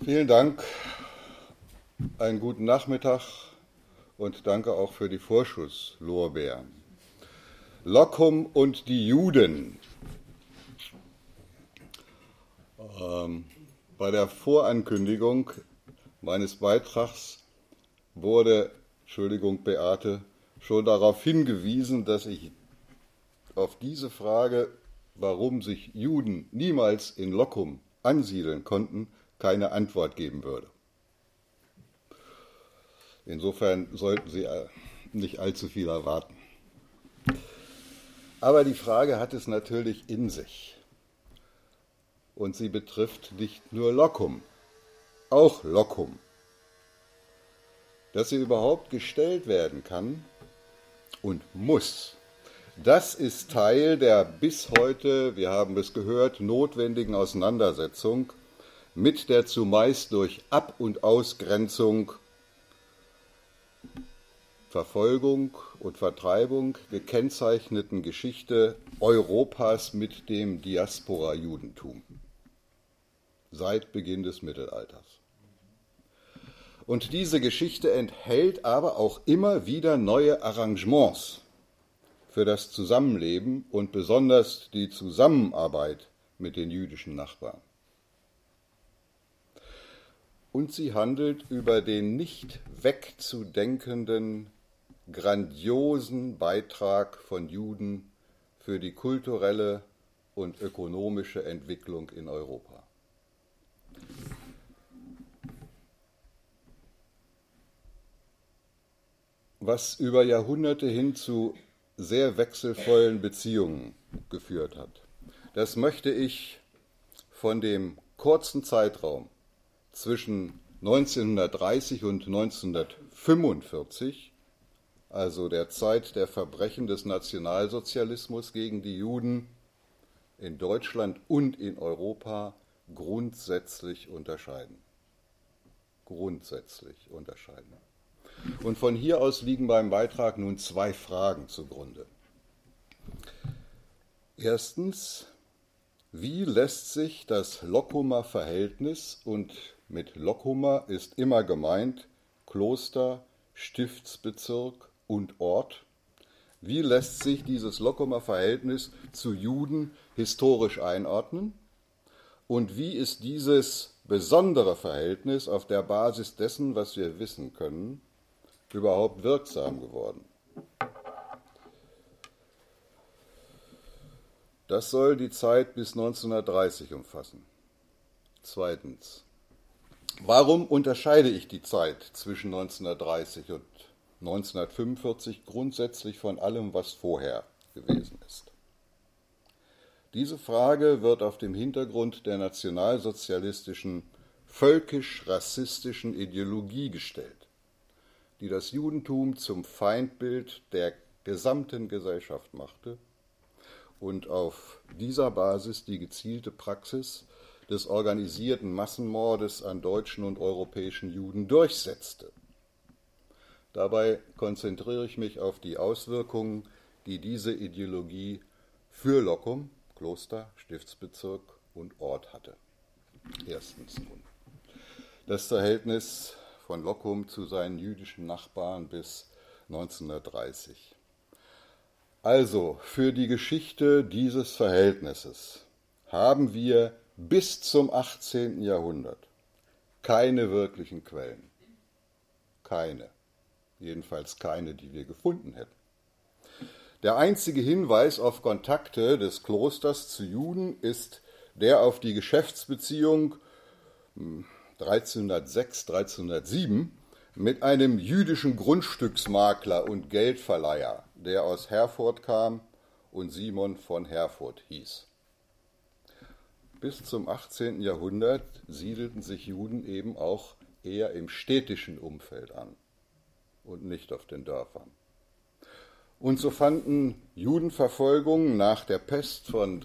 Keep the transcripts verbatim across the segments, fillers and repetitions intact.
Vielen Dank, einen guten Nachmittag und danke auch für die Vorschusslorbeeren. Loccum und die Juden. Ähm, bei der Vorankündigung meines Beitrags wurde, Entschuldigung Beate, schon darauf hingewiesen, dass ich auf diese Frage, warum sich Juden niemals in Loccum ansiedeln konnten, keine Antwort geben würde. Insofern sollten Sie nicht allzu viel erwarten. Aber die Frage hat es natürlich in sich. Und sie betrifft nicht nur Loccum, auch Loccum. Dass sie überhaupt gestellt werden kann und muss, das ist Teil der bis heute, wir haben es gehört, notwendigen Auseinandersetzung mit der zumeist durch Ab- und Ausgrenzung, Verfolgung und Vertreibung gekennzeichneten Geschichte Europas mit dem Diaspora-Judentum seit Beginn des Mittelalters. Und diese Geschichte enthält aber auch immer wieder neue Arrangements für das Zusammenleben und besonders die Zusammenarbeit mit den jüdischen Nachbarn. Und sie handelt über den nicht wegzudenkenden, grandiosen Beitrag von Juden für die kulturelle und ökonomische Entwicklung in Europa. Was über Jahrhunderte hin zu sehr wechselvollen Beziehungen geführt hat. Das möchte ich von dem kurzen Zeitraum zwischen neunzehnhundertdreißig und neunzehnhundertfünfundvierzig, also der Zeit der Verbrechen des Nationalsozialismus gegen die Juden in Deutschland und in Europa, grundsätzlich unterscheiden. Grundsätzlich unterscheiden. Und von hier aus liegen beim Beitrag nun zwei Fragen zugrunde. Erstens, wie lässt sich das Loccumer Verhältnis, und mit Loccumer ist immer gemeint Kloster, Stiftsbezirk und Ort, wie lässt sich dieses Loccumer Verhältnis zu Juden historisch einordnen und wie ist dieses besondere Verhältnis auf der Basis dessen, was wir wissen können, überhaupt wirksam geworden? Das soll die Zeit bis neunzehnhundertdreißig umfassen. Zweitens, warum unterscheide ich die Zeit zwischen neunzehnhundertdreißig und neunzehnhundertfünfundvierzig grundsätzlich von allem, was vorher gewesen ist? Diese Frage wird auf dem Hintergrund der nationalsozialistischen, völkisch-rassistischen Ideologie gestellt, die das Judentum zum Feindbild der gesamten Gesellschaft machte und auf dieser Basis die gezielte Praxis des organisierten Massenmordes an deutschen und europäischen Juden durchsetzte. Dabei konzentriere ich mich auf die Auswirkungen, die diese Ideologie für Loccum, Kloster, Stiftsbezirk und Ort hatte. Erstens nun das Verhältnis von Loccum zu seinen jüdischen Nachbarn bis neunzehnhundertdreißig. Also, für die Geschichte dieses Verhältnisses haben wir bis zum achtzehnten Jahrhundert keine wirklichen Quellen. Keine. Jedenfalls keine, die wir gefunden hätten. Der einzige Hinweis auf Kontakte des Klosters zu Juden ist der auf die Geschäftsbeziehung dreizehnhundertsechs, dreizehnhundertsieben mit einem jüdischen Grundstücksmakler und Geldverleiher, der aus Herford kam und Simon von Herford hieß. Bis zum achtzehnten Jahrhundert siedelten sich Juden eben auch eher im städtischen Umfeld an und nicht auf den Dörfern. Und so fanden Judenverfolgungen nach der Pest von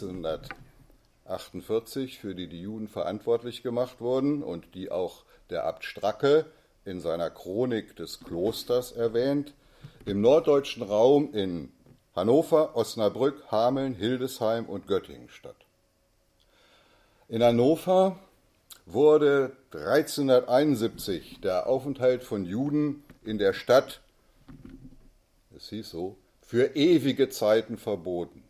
dreizehnhundertachtundvierzig, für die die Juden verantwortlich gemacht wurden und die auch der Abt Stracke in seiner Chronik des Klosters erwähnt, im norddeutschen Raum in Hannover, Osnabrück, Hameln, Hildesheim und Göttingen statt. In Hannover wurde dreizehnhunderteinundsiebzig der Aufenthalt von Juden in der Stadt, es hieß so, für ewige Zeiten verboten.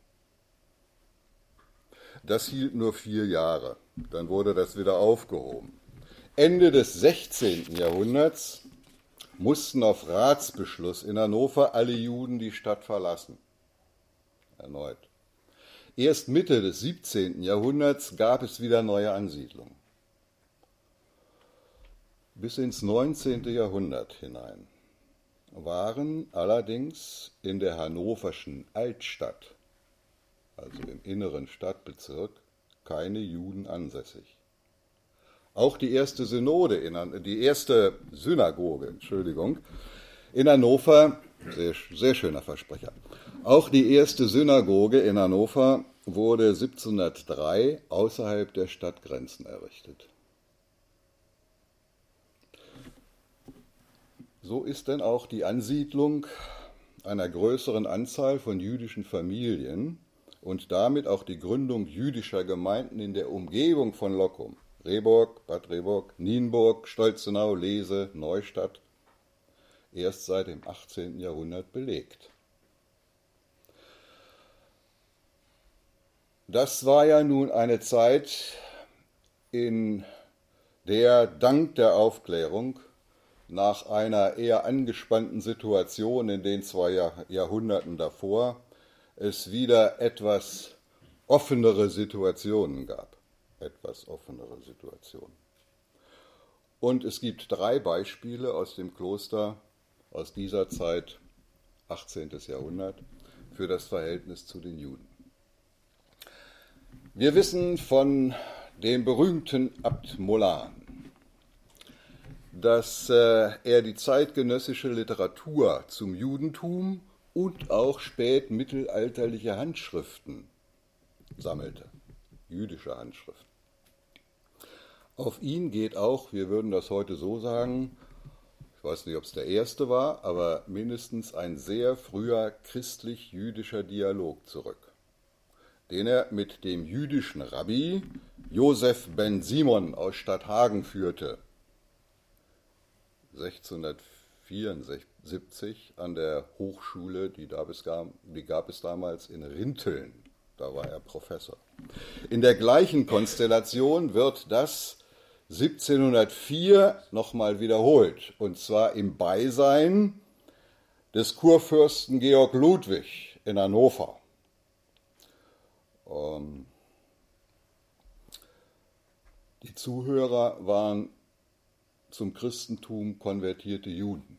Das hielt nur vier Jahre, dann wurde das wieder aufgehoben. Ende des sechzehnten Jahrhunderts mussten auf Ratsbeschluss in Hannover alle Juden die Stadt verlassen. Erneut. Erst Mitte des siebzehnten Jahrhunderts gab es wieder neue Ansiedlungen. Bis ins neunzehnte Jahrhundert hinein waren allerdings in der hannoverschen Altstadt, also im inneren Stadtbezirk, keine Juden ansässig. Auch die erste Synode, in, die erste Synagoge, Entschuldigung, in Hannover, sehr, sehr schöner Versprecher, auch die erste Synagoge in Hannover wurde siebzehnhundertdrei außerhalb der Stadtgrenzen errichtet. So ist denn auch die Ansiedlung einer größeren Anzahl von jüdischen Familien und damit auch die Gründung jüdischer Gemeinden in der Umgebung von Loccum, Rehburg, Bad Rehburg, Nienburg, Stolzenau, Lehse, Neustadt, erst seit dem achtzehnten Jahrhundert belegt. Das war ja nun eine Zeit, in der dank der Aufklärung nach einer eher angespannten Situation in den zwei Jahrhunderten davor es wieder etwas offenere Situationen gab. Etwas offenere Situationen. Und es gibt drei Beispiele aus dem Kloster aus dieser Zeit, achtzehnten Jahrhundert, für das Verhältnis zu den Juden. Wir wissen von dem berühmten Abt Molan, dass äh, er die zeitgenössische Literatur zum Judentum und auch spätmittelalterliche Handschriften sammelte, jüdische Handschriften. Auf ihn geht auch, wir würden das heute so sagen, ich weiß nicht, ob es der erste war, aber mindestens ein sehr früher christlich-jüdischer Dialog zurück, den er mit dem jüdischen Rabbi Josef ben Simon aus Stadthagen führte, sechzehnhundertvierundsiebzig an der Hochschule, die, da es gab, die gab es damals in Rinteln, da war er Professor. In der gleichen Konstellation wird das siebzehnhundertvier nochmal wiederholt, und zwar im Beisein des Kurfürsten Georg Ludwig in Hannover. Ähm, die Zuhörer waren zum Christentum konvertierte Juden.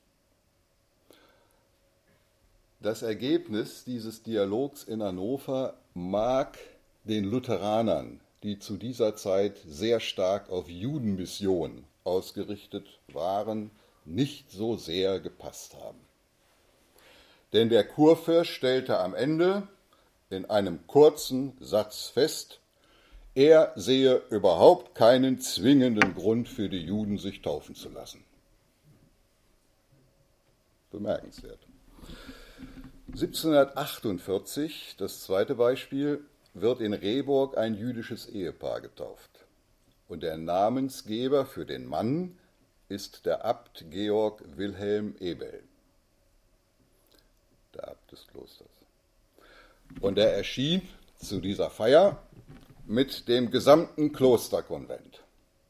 Das Ergebnis dieses Dialogs in Hannover mag den Lutheranern, die zu dieser Zeit sehr stark auf Judenmission ausgerichtet waren, nicht so sehr gepasst haben. Denn der Kurfürst stellte am Ende in einem kurzen Satz fest, er sehe überhaupt keinen zwingenden Grund für die Juden, sich taufen zu lassen. Bemerkenswert. siebzehnhundertachtundvierzig, das zweite Beispiel, wird in Rehburg ein jüdisches Ehepaar getauft. Und der Namensgeber für den Mann ist der Abt Georg Wilhelm Ebel, der Abt des Klosters. Und er erschien zu dieser Feier mit dem gesamten Klosterkonvent.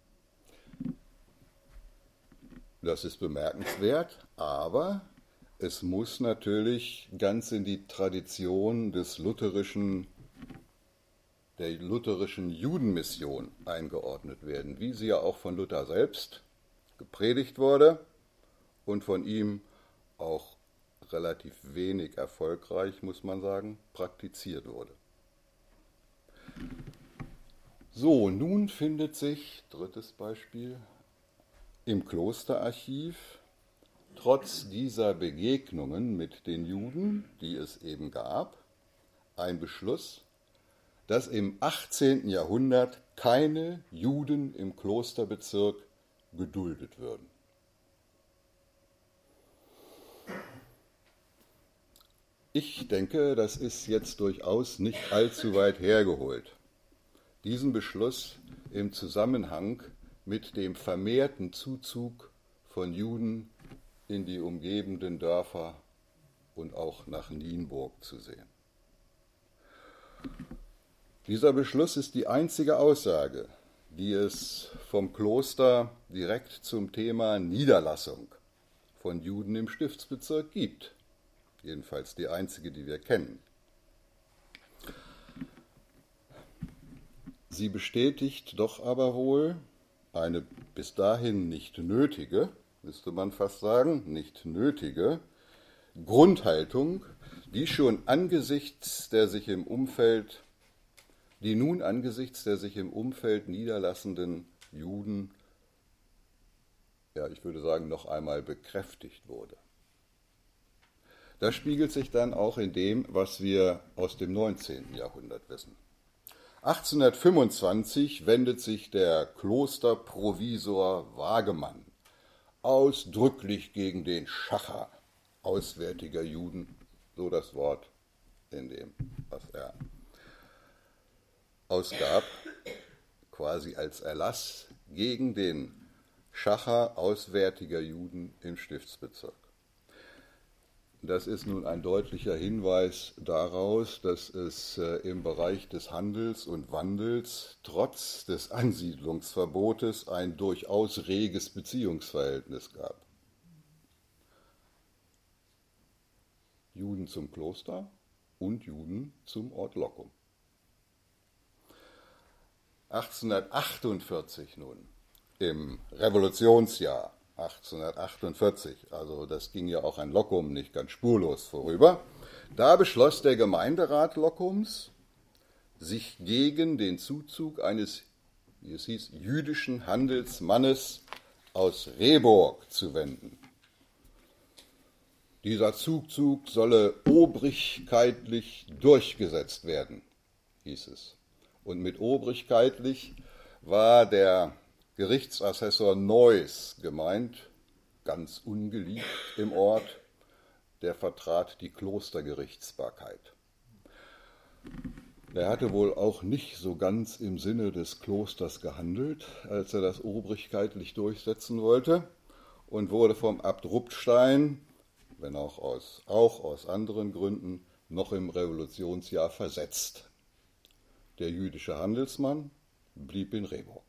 Das ist bemerkenswert, aber es muss natürlich ganz in die Tradition des lutherischen, der lutherischen Judenmission eingeordnet werden, wie sie ja auch von Luther selbst gepredigt wurde und von ihm auch relativ wenig erfolgreich, muss man sagen, praktiziert wurde. So, nun findet sich, drittes Beispiel, im Klosterarchiv, trotz dieser Begegnungen mit den Juden, die es eben gab, ein Beschluss, dass im achtzehnten Jahrhundert keine Juden im Klosterbezirk geduldet würden. Ich denke, das ist jetzt durchaus nicht allzu weit hergeholt. Diesen Beschluss im Zusammenhang mit dem vermehrten Zuzug von Juden in die umgebenden Dörfer und auch nach Nienburg zu sehen. Dieser Beschluss ist die einzige Aussage, die es vom Kloster direkt zum Thema Niederlassung von Juden im Stiftsbezirk gibt. Jedenfalls die einzige, die wir kennen. Sie bestätigt doch aber wohl eine bis dahin nicht nötige, müsste man fast sagen, nicht nötige Grundhaltung, die schon angesichts der sich im Umfeld, die nun angesichts der sich im Umfeld niederlassenden Juden, ja, ich würde sagen, noch einmal bekräftigt wurde. Das spiegelt sich dann auch in dem, was wir aus dem neunzehnten Jahrhundert wissen. achtzehnhundertfünfundzwanzig wendet sich der Klosterprovisor Wagemann ausdrücklich gegen den Schacher auswärtiger Juden, so das Wort in dem, was er ausgab, quasi als Erlass gegen den Schacher auswärtiger Juden im Stiftsbezirk. Das ist nun ein deutlicher Hinweis daraus, dass es im Bereich des Handels und Wandels trotz des Ansiedlungsverbotes ein durchaus reges Beziehungsverhältnis gab. Juden zum Kloster und Juden zum Ort Loccum. achtzehnhundertachtundvierzig nun, im Revolutionsjahr achtzehnhundertachtundvierzig, also das ging ja auch an Loccum nicht ganz spurlos vorüber, da beschloss der Gemeinderat Loccums, sich gegen den Zuzug eines, wie es hieß, jüdischen Handelsmannes aus Rehburg zu wenden. Dieser Zuzug solle obrigkeitlich durchgesetzt werden, hieß es. Und mit obrigkeitlich war der Gerichtsassessor Neuss gemeint, ganz ungeliebt im Ort, der vertrat die Klostergerichtsbarkeit. Er hatte wohl auch nicht so ganz im Sinne des Klosters gehandelt, als er das obrigkeitlich durchsetzen wollte und wurde vom Abt Rupstein, wenn auch aus, auch aus anderen Gründen, noch im Revolutionsjahr versetzt. Der jüdische Handelsmann blieb in Rehburg.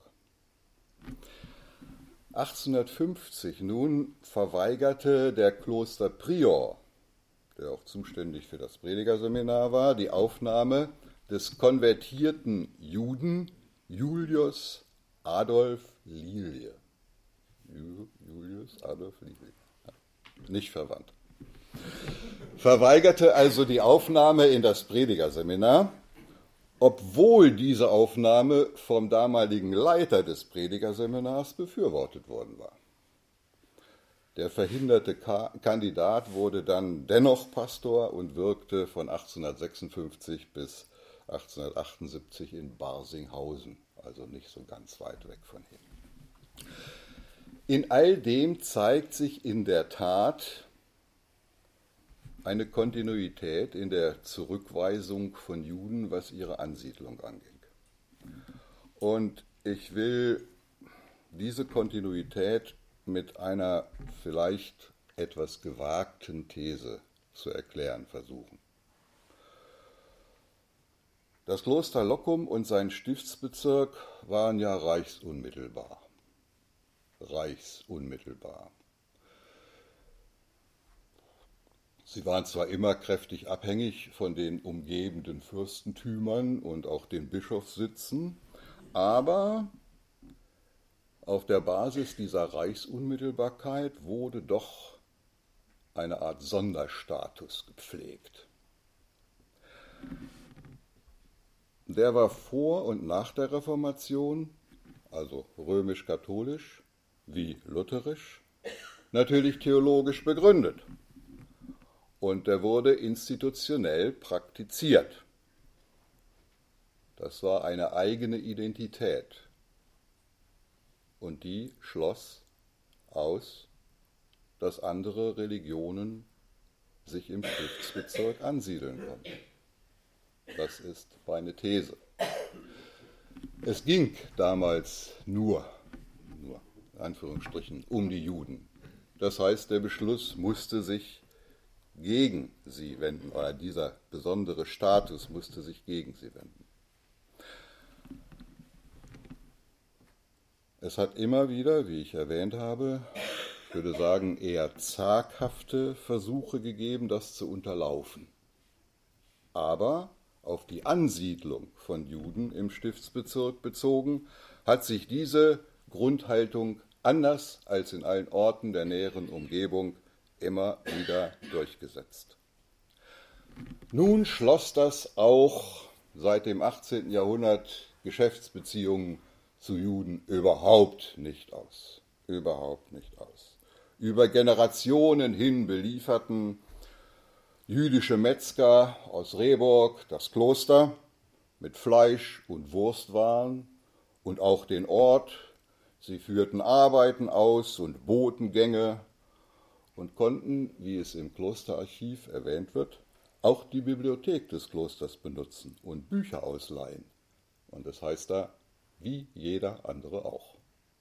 achtzehnhundertfünfzig nun verweigerte der Klosterprior, der auch zuständig für das Predigerseminar war, die Aufnahme des konvertierten Juden Julius Adolf Lilie. Julius Adolf Lilie. Nicht verwandt. Verweigerte also die Aufnahme in das Predigerseminar, obwohl diese Aufnahme vom damaligen Leiter des Predigerseminars befürwortet worden war. Der verhinderte Kandidat wurde dann dennoch Pastor und wirkte von achtzehnhundertsechsundfünfzig bis achtzehnhundertachtundsiebzig in Barsinghausen, also nicht so ganz weit weg von hier. In all dem zeigt sich in der Tat eine Kontinuität in der Zurückweisung von Juden, was ihre Ansiedlung anging. Und ich will diese Kontinuität mit einer vielleicht etwas gewagten These zu erklären versuchen. Das Kloster Loccum und sein Stiftsbezirk waren ja reichsunmittelbar. Reichsunmittelbar. Sie waren zwar immer kräftig abhängig von den umgebenden Fürstentümern und auch den Bischofssitzen, aber auf der Basis dieser Reichsunmittelbarkeit wurde doch eine Art Sonderstatus gepflegt. Der war vor und nach der Reformation, also römisch-katholisch wie lutherisch, natürlich theologisch begründet. Und der wurde institutionell praktiziert. Das war eine eigene Identität. Und die schloss aus, dass andere Religionen sich im Stiftsbezirk ansiedeln konnten. Das ist meine These. Es ging damals nur, nur in Anführungsstrichen, um die Juden. Das heißt, der Beschluss musste sich gegen sie wenden, oder dieser besondere Status musste sich gegen sie wenden. Es hat immer wieder, wie ich erwähnt habe, ich würde sagen, eher zaghafte Versuche gegeben, das zu unterlaufen. Aber auf die Ansiedlung von Juden im Stiftsbezirk bezogen, hat sich diese Grundhaltung anders als in allen Orten der näheren Umgebung immer wieder durchgesetzt. Nun schloss das auch seit dem achtzehnten Jahrhundert Geschäftsbeziehungen zu Juden überhaupt nicht aus. Überhaupt nicht aus. Über Generationen hin belieferten jüdische Metzger aus Rehburg das Kloster mit Fleisch- und Wurstwaren und auch den Ort. Sie führten Arbeiten aus und Botengänge und konnten, wie es im Klosterarchiv erwähnt wird, auch die Bibliothek des Klosters benutzen und Bücher ausleihen. Und das heißt da, wie jeder andere auch.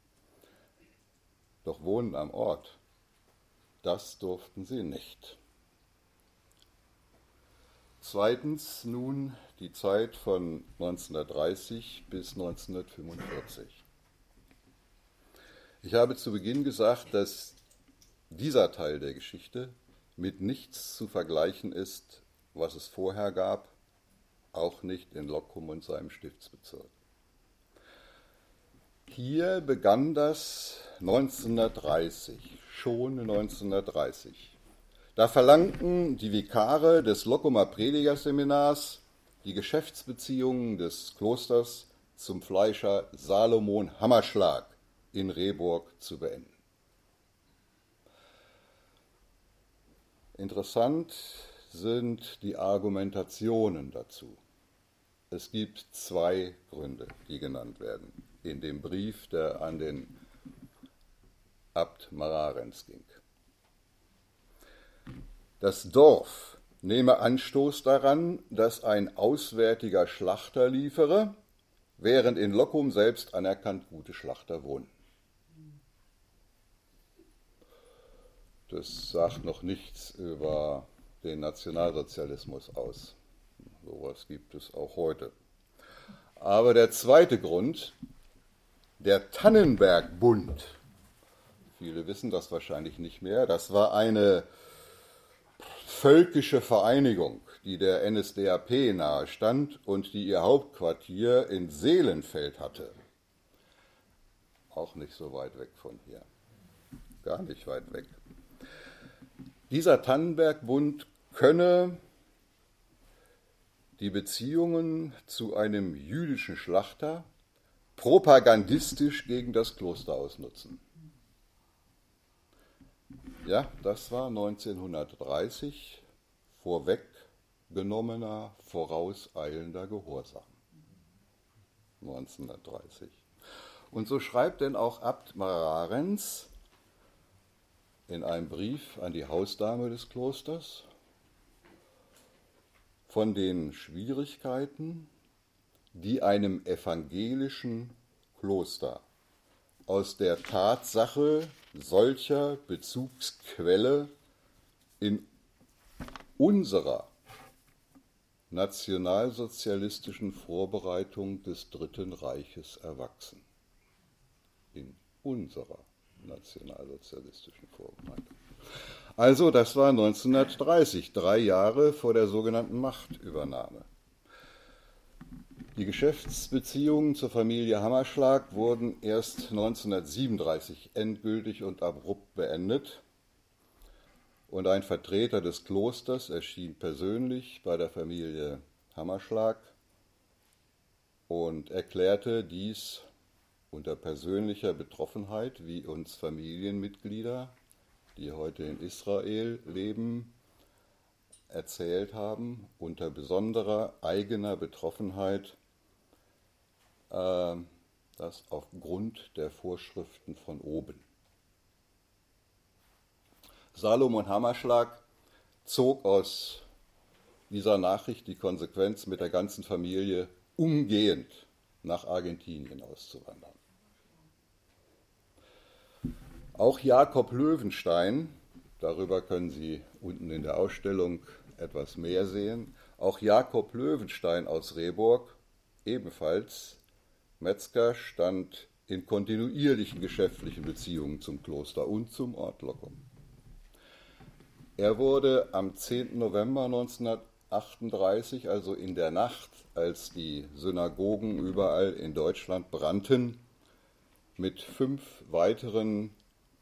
Doch Wohnen am Ort, das durften sie nicht. Zweitens nun die Zeit von neunzehnhundertdreißig bis neunzehnhundertfünfundvierzig. Ich habe zu Beginn gesagt, dass dieser Teil der Geschichte mit nichts zu vergleichen ist, was es vorher gab, auch nicht in Loccum und seinem Stiftsbezirk. Hier begann das neunzehnhundertdreißig, schon neunzehnhundertdreißig. Da verlangten die Vikare des Lockumer Predigerseminars die Geschäftsbeziehungen des Klosters zum Fleischer Salomon Hammerschlag in Rehburg zu beenden. Interessant sind die Argumentationen dazu. Es gibt zwei Gründe, die genannt werden in dem Brief, der an den Abt Mararens ging. Das Dorf nehme Anstoß daran, dass ein auswärtiger Schlachter liefere, während in Loccum selbst anerkannt gute Schlachter wohnen. Das sagt noch nichts über den Nationalsozialismus aus. Sowas gibt es auch heute. Aber der zweite Grund, der Tannenberg-Bund, viele wissen das wahrscheinlich nicht mehr, das war eine völkische Vereinigung, die der N S D A P nahestand und die ihr Hauptquartier in Seelenfeld hatte. Auch nicht so weit weg von hier. Gar nicht weit weg. Dieser Tannenberg-Bund könne die Beziehungen zu einem jüdischen Schlachter propagandistisch gegen das Kloster ausnutzen. Ja, das war neunzehnhundertdreißig vorweggenommener, vorauseilender Gehorsam. neunzehnhundertdreißig. Und so schreibt denn auch Abt Mararens in einem Brief an die Hausdame des Klosters von den Schwierigkeiten, die einem evangelischen Kloster aus der Tatsache solcher Bezugsquelle in unserer nationalsozialistischen Vorbereitung des Dritten Reiches erwachsen. In unserer nationalsozialistischen Vorbereitung. Also, das war neunzehnhundertdreißig, drei Jahre vor der sogenannten Machtübernahme. Die Geschäftsbeziehungen zur Familie Hammerschlag wurden erst neunzehnhundertsiebenunddreißig endgültig und abrupt beendet und ein Vertreter des Klosters erschien persönlich bei der Familie Hammerschlag und erklärte dies unter persönlicher Betroffenheit, wie uns Familienmitglieder, die heute in Israel leben, erzählt haben, unter besonderer eigener Betroffenheit, äh, das aufgrund der Vorschriften von oben. Salomon Hammerschlag zog aus dieser Nachricht die Konsequenz, mit der ganzen Familie umgehend nach Argentinien auszuwandern. Auch Jakob Löwenstein, darüber können Sie unten in der Ausstellung etwas mehr sehen, auch Jakob Löwenstein aus Rehburg, ebenfalls Metzger, stand in kontinuierlichen geschäftlichen Beziehungen zum Kloster und zum Ort Lockum. Er wurde am zehnten November neunzehnhundertachtunddreißig, also in der Nacht, als die Synagogen überall in Deutschland brannten, mit fünf weiteren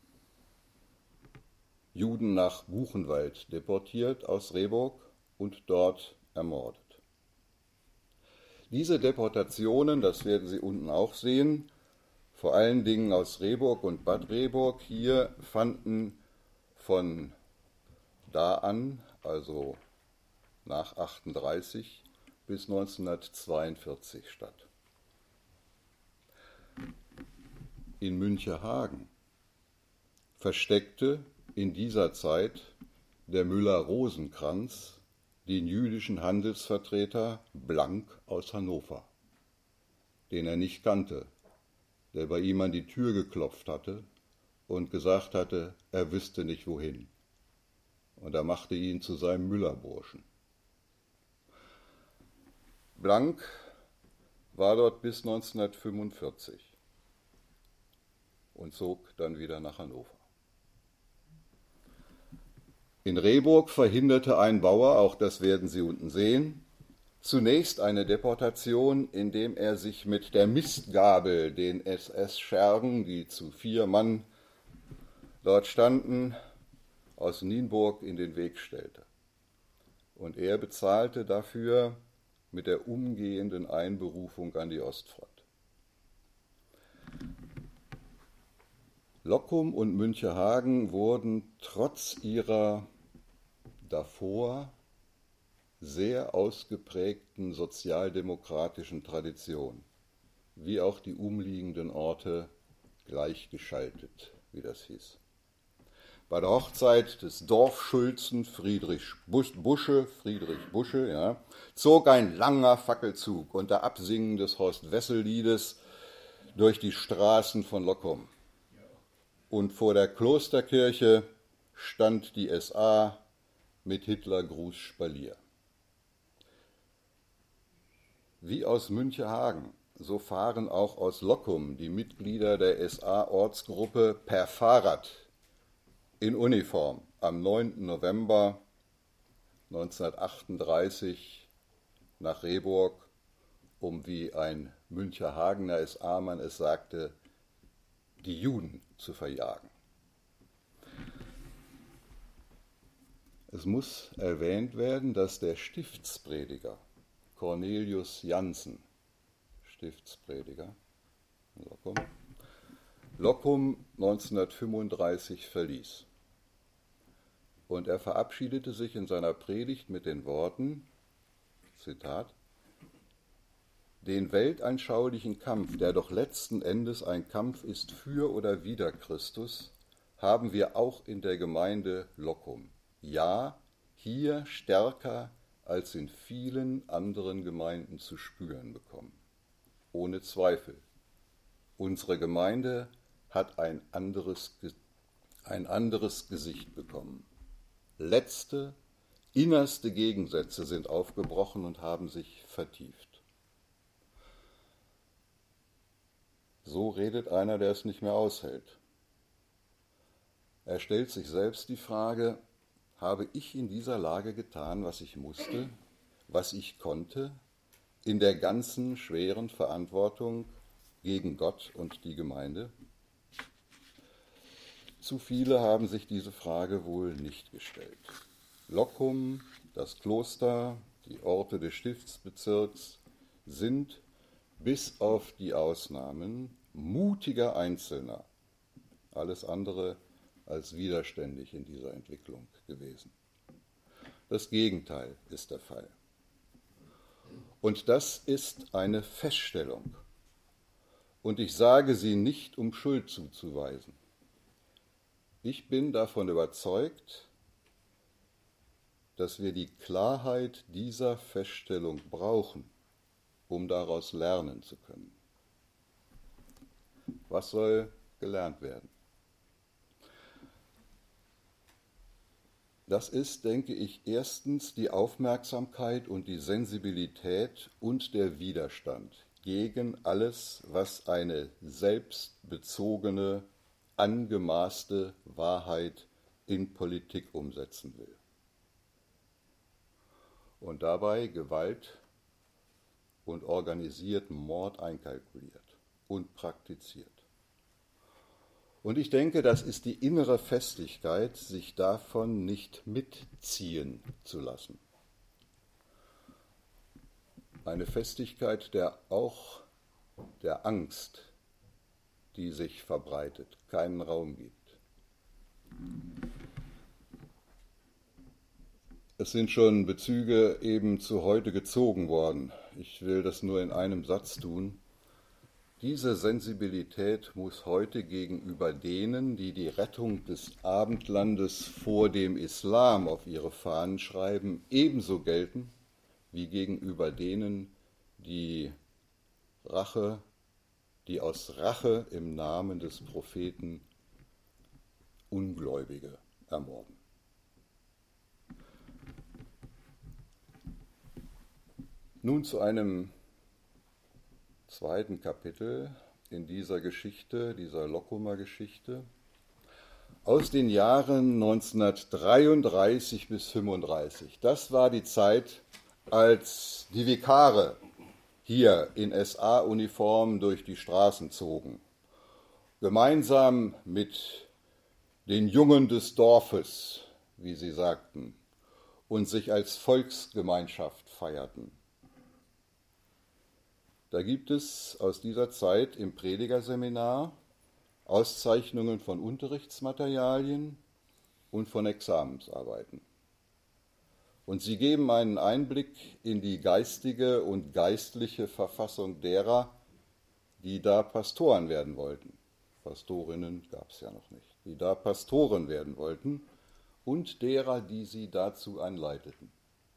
Juden nach Buchenwald deportiert aus Rehburg und dort ermordet. Diese Deportationen, das werden Sie unten auch sehen, vor allen Dingen aus Rehburg und Bad Rehburg hier, fanden von da an, also nach achtunddreißig bis neunzehnhundertzweiundvierzig statt. In Münchehagen versteckte in dieser Zeit der Müller-Rosenkranz den jüdischen Handelsvertreter Blank aus Hannover, den er nicht kannte, der bei ihm an die Tür geklopft hatte und gesagt hatte, er wüsste nicht wohin. Und er machte ihn zu seinem Müllerburschen. Blank war dort bis neunzehnhundertfünfundvierzig und zog dann wieder nach Hannover. In Rehburg verhinderte ein Bauer, auch das werden Sie unten sehen, zunächst eine Deportation, indem er sich mit der Mistgabel den S S-Schergen, die zu vier Mann dort standen, aus Nienburg in den Weg stellte. Und er bezahlte dafür mit der umgehenden Einberufung an die Ostfront. Lockum und Münchehagen wurden trotz ihrer davor sehr ausgeprägten sozialdemokratischen Tradition, wie auch die umliegenden Orte, gleichgeschaltet, wie das hieß. Bei der Hochzeit des Dorfschulzen Friedrich Busche, Friedrich Busche ja, zog ein langer Fackelzug unter Absingen des Horst-Wessel-Liedes durch die Straßen von Lockum. Und vor der Klosterkirche stand die S A mit Hitlergruß Spalier. Wie aus Münchehagen, so fahren auch aus Lockum die Mitglieder der S A-Ortsgruppe per Fahrrad in Uniform am neunten November neunzehnhundertachtunddreißig nach Rehburg, um, wie ein Münchehagener S A-Mann es sagte, die Juden zu verjagen. Es muss erwähnt werden, dass der Stiftsprediger Cornelius Jansen, Stiftsprediger Lockum, Lockum neunzehnhundertfünfunddreißig verließ. Und er verabschiedete sich in seiner Predigt mit den Worten, Zitat, den weltanschaulichen Kampf, der doch letzten Endes ein Kampf ist für oder wider Christus, haben wir auch in der Gemeinde Lockum. Ja, hier stärker als in vielen anderen Gemeinden zu spüren bekommen. Ohne Zweifel. Unsere Gemeinde hat ein anderes, ein anderes Gesicht bekommen. Letzte, innerste Gegensätze sind aufgebrochen und haben sich vertieft. So redet einer, der es nicht mehr aushält. Er stellt sich selbst die Frage, habe ich in dieser Lage getan, was ich musste, was ich konnte, in der ganzen schweren Verantwortung gegen Gott und die Gemeinde? Zu viele haben sich diese Frage wohl nicht gestellt. Lockum, das Kloster, die Orte des Stiftsbezirks sind bis auf die Ausnahmen mutiger Einzelner, alles andere als widerständig in dieser Entwicklung gewesen. Das Gegenteil ist der Fall. Und das ist eine Feststellung. Und ich sage sie nicht, um Schuld zuzuweisen. Ich bin davon überzeugt, dass wir die Klarheit dieser Feststellung brauchen, um daraus lernen zu können. Was soll gelernt werden? Das ist, denke ich, erstens die Aufmerksamkeit und die Sensibilität und der Widerstand gegen alles, was eine selbstbezogene, angemaßte Wahrheit in Politik umsetzen will. Und dabei Gewalt und organisierten Mord einkalkuliert und praktiziert. Und ich denke, das ist die innere Festigkeit, sich davon nicht mitziehen zu lassen. Eine Festigkeit, der auch der Angst, die sich verbreitet, keinen Raum gibt. Es sind schon Bezüge eben zu heute gezogen worden. Ich will das nur in einem Satz tun. Diese Sensibilität muss heute gegenüber denen, die die Rettung des Abendlandes vor dem Islam auf ihre Fahnen schreiben, ebenso gelten wie gegenüber denen, die Rache, die aus Rache im Namen des Propheten Ungläubige ermorden. Nun zu einem zweiten Kapitel in dieser Geschichte, dieser Lokkumer-Geschichte, aus den Jahren neunzehnhundertdreiunddreißig bis fünfunddreißig. Das war die Zeit, als die Vikare hier in S A-Uniform durch die Straßen zogen, gemeinsam mit den Jungen des Dorfes, wie sie sagten, und sich als Volksgemeinschaft feierten. Da gibt es aus dieser Zeit im Predigerseminar Auszeichnungen von Unterrichtsmaterialien und von Examensarbeiten. Und sie geben einen Einblick in die geistige und geistliche Verfassung derer, die da Pastoren werden wollten. Pastorinnen gab es ja noch nicht. Die da Pastoren werden wollten und derer, die sie dazu anleiteten.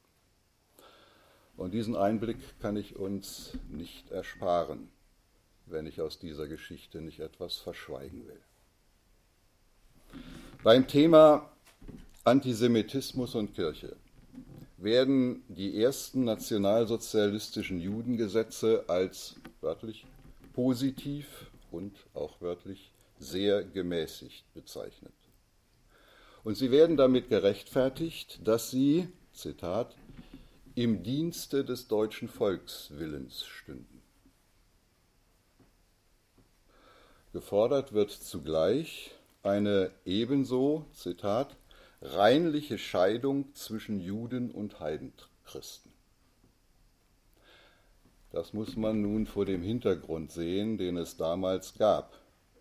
Und diesen Einblick kann ich uns nicht ersparen, wenn ich aus dieser Geschichte nicht etwas verschweigen will. Beim Thema Antisemitismus und Kirche werden die ersten nationalsozialistischen Judengesetze als wörtlich positiv und auch wörtlich sehr gemäßigt bezeichnet. Und sie werden damit gerechtfertigt, dass sie, Zitat, im Dienste des deutschen Volkswillens stünden. Gefordert wird zugleich eine ebenso, Zitat, reinliche Scheidung zwischen Juden und Heidenchristen. Das muss man nun vor dem Hintergrund sehen, den es damals gab.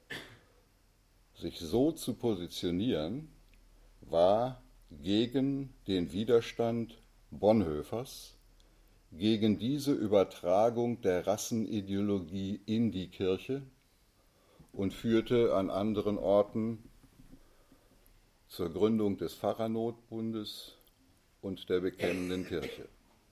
Sich so zu positionieren, war gegen den Widerstand Bonhoeffers, gegen diese Übertragung der Rassenideologie in die Kirche und führte an anderen Orten zur Gründung des Pfarrernotbundes und der Bekennenden Kirche.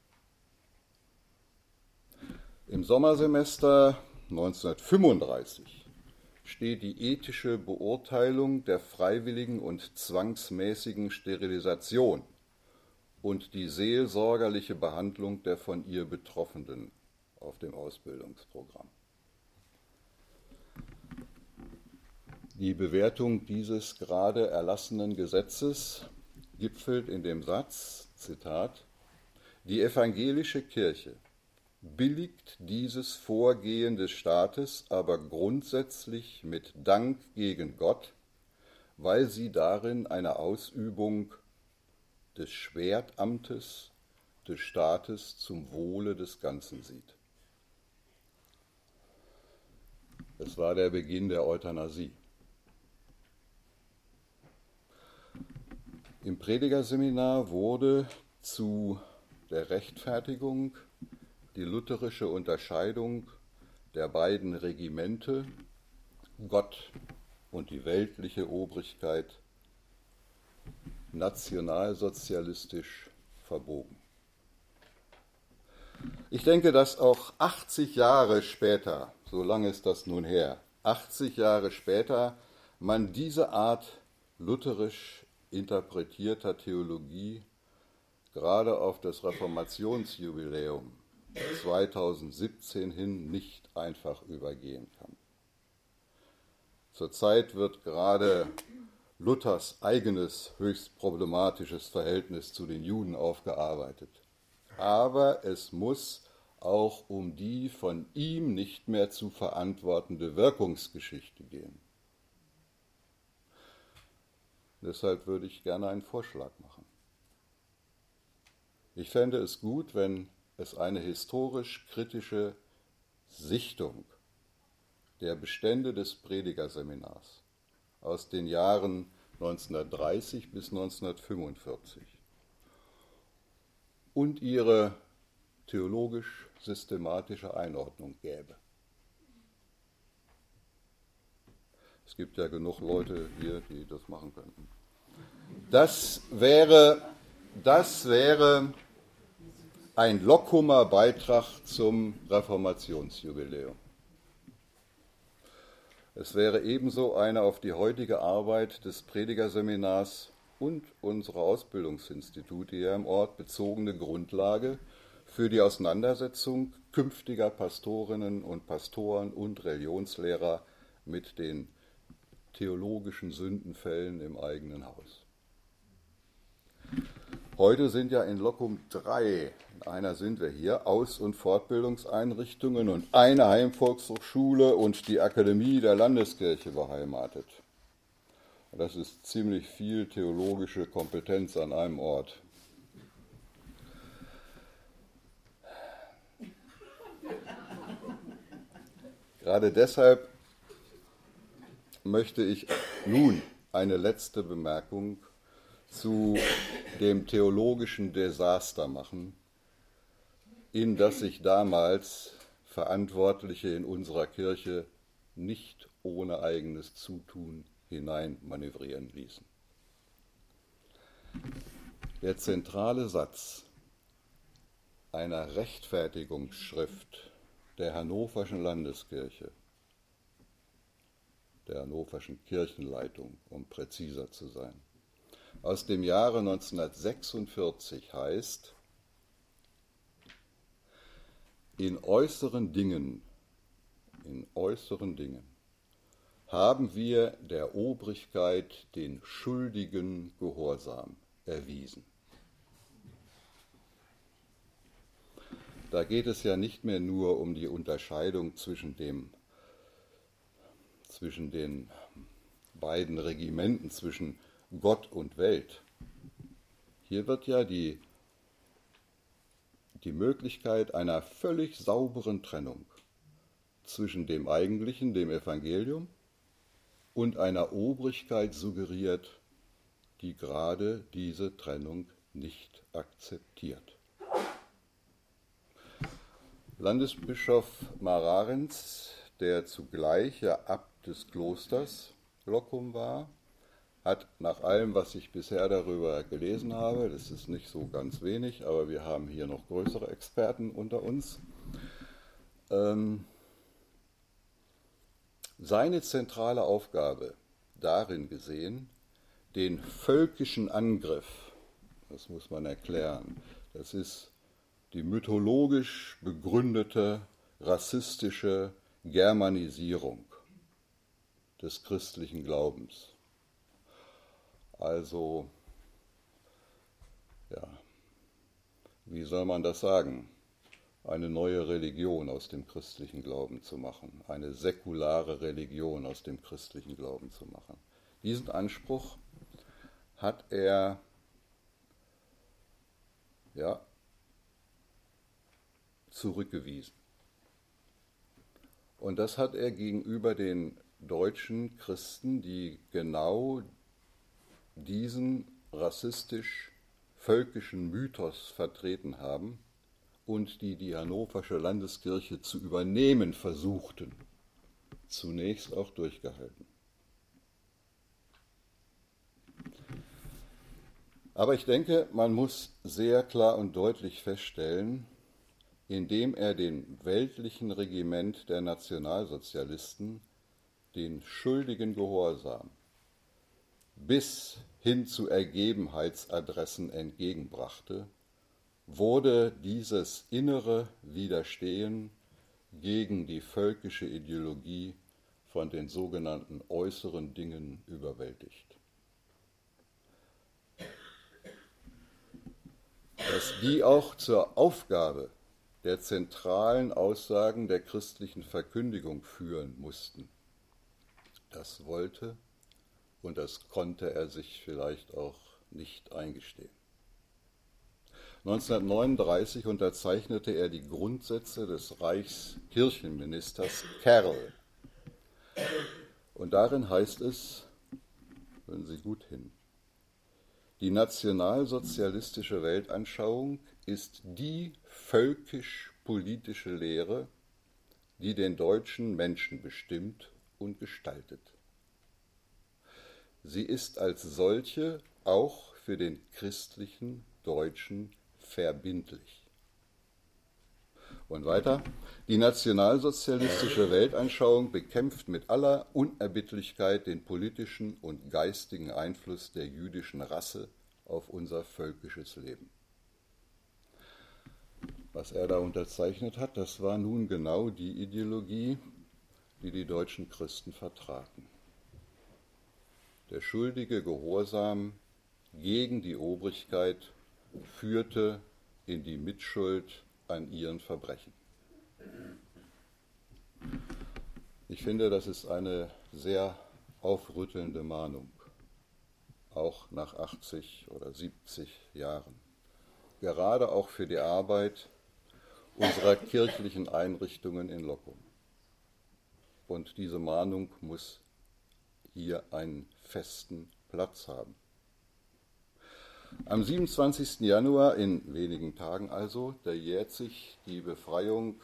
Im Sommersemester neunzehnhundertfünfunddreißig steht die ethische Beurteilung der freiwilligen und zwangsmäßigen Sterilisation und die seelsorgerliche Behandlung der von ihr Betroffenen auf dem Ausbildungsprogramm. Die Bewertung dieses gerade erlassenen Gesetzes gipfelt in dem Satz, Zitat, die evangelische Kirche billigt dieses Vorgehen des Staates aber grundsätzlich mit Dank gegen Gott, weil sie darin eine Ausübung des Schwertamtes des Staates zum Wohle des Ganzen sieht. Es war der Beginn der Euthanasie. Im Predigerseminar wurde zu der Rechtfertigung die lutherische Unterscheidung der beiden Regimente, Gott und die weltliche Obrigkeit, nationalsozialistisch verbogen. Ich denke, dass auch achtzig Jahre später, so lange ist das nun her, achtzig Jahre später, man diese Art lutherisch interpretierter Theologie gerade auf das Reformationsjubiläum zweitausendsiebzehn hin nicht einfach übergehen kann. Zurzeit wird gerade Luthers eigenes höchst problematisches Verhältnis zu den Juden aufgearbeitet. Aber es muss auch um die von ihm nicht mehr zu verantwortende Wirkungsgeschichte gehen. Deshalb würde ich gerne einen Vorschlag machen. Ich fände es gut, wenn es eine historisch-kritische Sichtung der Bestände des Predigerseminars aus den Jahren neunzehnhundertdreißig bis neunzehnhundertfünfundvierzig und ihre theologisch-systematische Einordnung gäbe. Es gibt ja genug Leute hier, die das machen könnten. Das wäre, das wäre ein Lockumer Beitrag zum Reformationsjubiläum. Es wäre ebenso eine auf die heutige Arbeit des Predigerseminars und unserer Ausbildungsinstitute hier im Ort bezogene Grundlage für die Auseinandersetzung künftiger Pastorinnen und Pastoren und Religionslehrer mit den theologischen Sündenfällen im eigenen Haus. Heute sind ja in Locum drei, in einer sind wir hier, Aus- und Fortbildungseinrichtungen und eine Heimvolkshochschule und die Akademie der Landeskirche beheimatet. Das ist ziemlich viel theologische Kompetenz an einem Ort. Gerade deshalb möchte ich nun eine letzte Bemerkung zu dem theologischen Desaster machen, in das sich damals Verantwortliche in unserer Kirche nicht ohne eigenes Zutun hineinmanövrieren ließen. Der zentrale Satz einer Rechtfertigungsschrift der Hannoverschen Landeskirche, der Hannoverschen Kirchenleitung, um präziser zu sein, aus dem Jahre neunzehnhundertsechsundvierzig heißt: In äußeren Dingen, in äußeren Dingen haben wir der Obrigkeit den schuldigen Gehorsam erwiesen. Da geht es ja nicht mehr nur um die Unterscheidung zwischen, dem, zwischen den beiden Regimenten, zwischen Gott und Welt. Hier wird ja die, die Möglichkeit einer völlig sauberen Trennung zwischen dem Eigentlichen, dem Evangelium, und einer Obrigkeit suggeriert, die gerade diese Trennung nicht akzeptiert. Landesbischof Mararens, der zugleich ja Abt des Klosters Loccum war, hat nach allem, was ich bisher darüber gelesen habe, das ist nicht so ganz wenig, aber wir haben hier noch größere Experten unter uns, ähm, seine zentrale Aufgabe darin gesehen, den völkischen Angriff, das muss man erklären, das ist die mythologisch begründete rassistische Germanisierung des christlichen Glaubens. Also, ja, wie soll man das sagen? Eine neue Religion aus dem christlichen Glauben zu machen, eine säkulare Religion aus dem christlichen Glauben zu machen. Diesen Anspruch hat er, ja, zurückgewiesen. Und das hat er gegenüber den deutschen Christen, die genau diesen rassistisch-völkischen Mythos vertreten haben und die die Hannoversche Landeskirche zu übernehmen versuchten, zunächst auch durchgehalten. Aber ich denke, man muss sehr klar und deutlich feststellen, indem er dem weltlichen Regiment der Nationalsozialisten den schuldigen Gehorsam bis hin zu Ergebenheitsadressen entgegenbrachte, wurde dieses innere Widerstehen gegen die völkische Ideologie von den sogenannten äußeren Dingen überwältigt. Dass die auch zur Aufgabe der zentralen Aussagen der christlichen Verkündigung führen mussten, das wollte und das konnte er sich vielleicht auch nicht eingestehen. neunzehnhundertneununddreißig unterzeichnete er die Grundsätze des Reichskirchenministers Kerl. Und darin heißt es, hören Sie gut hin, die nationalsozialistische Weltanschauung ist die völkisch-politische Lehre, die den deutschen Menschen bestimmt und gestaltet. Sie ist als solche auch für den christlichen Deutschen verbindlich. Und weiter, die nationalsozialistische Weltanschauung bekämpft mit aller Unerbittlichkeit den politischen und geistigen Einfluss der jüdischen Rasse auf unser völkisches Leben. Was er da unterzeichnet hat, das war nun genau die Ideologie, die die deutschen Christen vertraten. Der schuldige Gehorsam gegen die Obrigkeit führte in die Mitschuld an ihren Verbrechen. Ich finde, das ist eine sehr aufrüttelnde Mahnung, auch nach achtzig oder siebzig Jahren. Gerade auch für die Arbeit unserer kirchlichen Einrichtungen in Loccum. Und diese Mahnung muss hier einen festen Platz haben. Am siebenundzwanzigsten Januar, in wenigen Tagen also, da jährt sich die Befreiung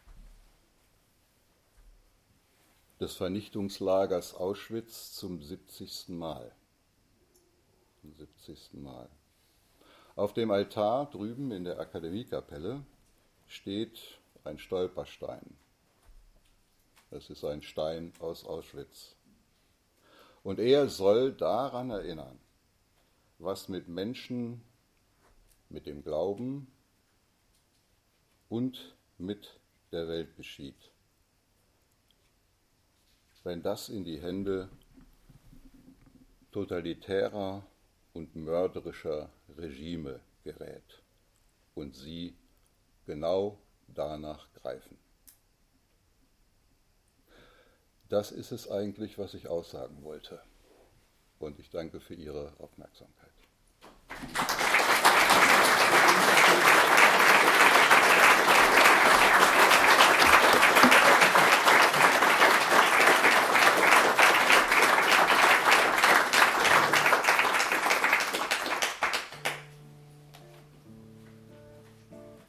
des Vernichtungslagers Auschwitz zum siebzigsten Mal. Zum siebzigsten Mal. Auf dem Altar drüben in der Akademiekapelle steht ein Stolperstein. Das ist ein Stein aus Auschwitz. Und er soll daran erinnern, was mit Menschen, mit dem Glauben und mit der Welt geschieht, wenn das in die Hände totalitärer und mörderischer Regime gerät und sie genau danach greifen. Das ist es eigentlich, was ich aussagen wollte. Und ich danke für Ihre Aufmerksamkeit.